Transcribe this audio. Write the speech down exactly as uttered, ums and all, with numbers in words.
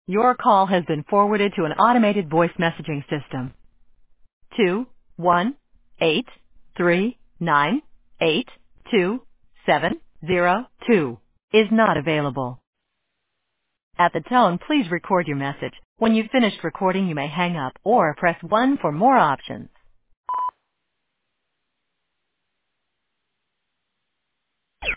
Your call has been forwarded to an automated voice messaging system. Two one eight three nine eight two seven zero two is not available. At the tone, please record your message. When you've finished recording, you may hang up or press one for more options.